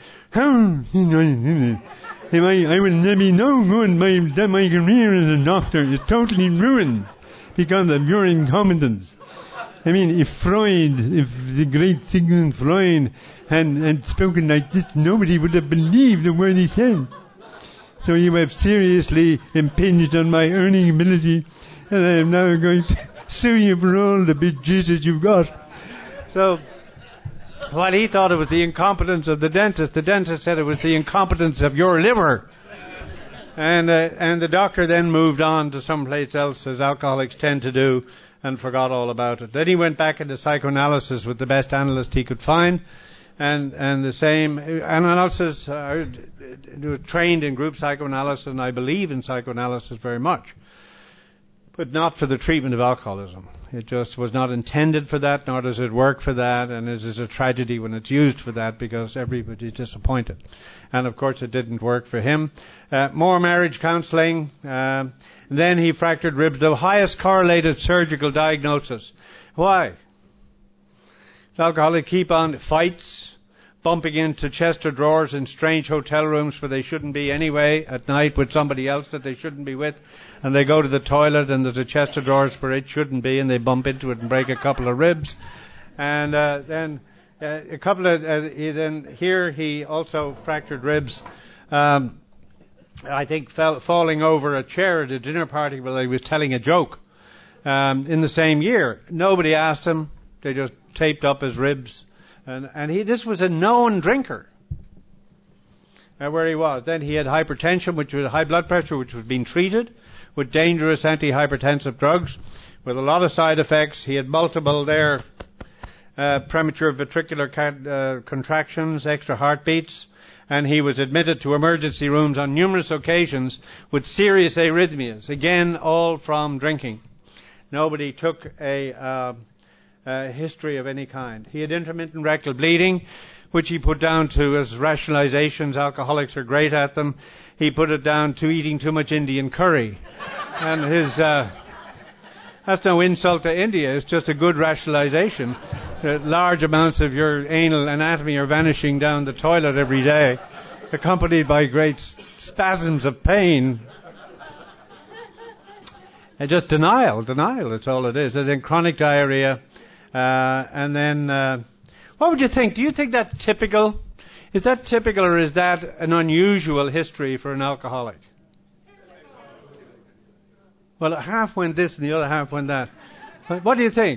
I will never be no good. My career as a doctor is totally ruined because of your incompetence. I mean, if the great Sigmund Freud had spoken like this, nobody would have believed the word he said. So you have seriously impinged on my earning ability, and I am now going to sue you for all the big juices you've got. So, while he thought it was the incompetence of the dentist said it was the incompetence of your liver. And the doctor then moved on to someplace else, as alcoholics tend to do, and forgot all about it. Then he went back into psychoanalysis with the best analyst he could find, and the same analysis, trained in group psychoanalysis, and I believe in psychoanalysis very much, but not for the treatment of alcoholism. It just was not intended for that, nor does it work for that, and it is a tragedy when it's used for that, because everybody's disappointed. And of course it didn't work for him. More marriage counseling. Then he fractured ribs, the highest correlated surgical diagnosis. Why? Alcoholics keep on fights, bumping into Chester drawers in strange hotel rooms where they shouldn't be anyway at night with somebody else that they shouldn't be with. And they go to the toilet and there's a chest of drawers where it shouldn't be and they bump into it and break a couple of ribs. And then here he also fractured ribs. I think falling over a chair at a dinner party while he was telling a joke in the same year. Nobody asked him. They just taped up his ribs. And this was a known drinker where he was. Then he had hypertension, which was high blood pressure, which was being treated with dangerous antihypertensive drugs with a lot of side effects. He had multiple premature ventricular contractions, extra heartbeats, and he was admitted to emergency rooms on numerous occasions with serious arrhythmias, again, all from drinking. Nobody took a history of any kind. He had intermittent rectal bleeding, which he put down to as rationalizations. Alcoholics are great at them. He put it down to eating too much Indian curry. And that's no insult to India, it's just a good rationalization. Large amounts of your anal anatomy are vanishing down the toilet every day, accompanied by great spasms of pain. And just denial, that's all it is. And then chronic diarrhea. And then, what would you think? Do you think that's typical? Is that typical or is that an unusual history for an alcoholic? Well, half went this and the other half went that. What do you think?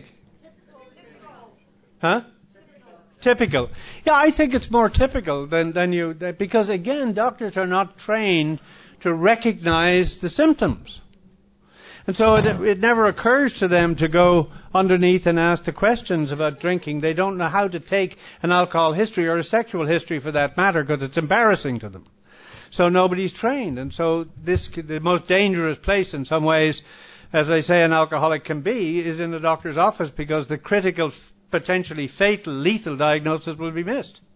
Huh? Typical. Yeah, I think it's more typical than you, because again, doctors are not trained to recognize the symptoms. And so it never occurs to them to go underneath and ask the questions about drinking. They don't know how to take an alcohol history or a sexual history for that matter because it's embarrassing to them. So nobody's trained. And so the most dangerous place in some ways, as I say, an alcoholic can be, is in the doctor's office because the critical, potentially fatal, lethal diagnosis will be missed.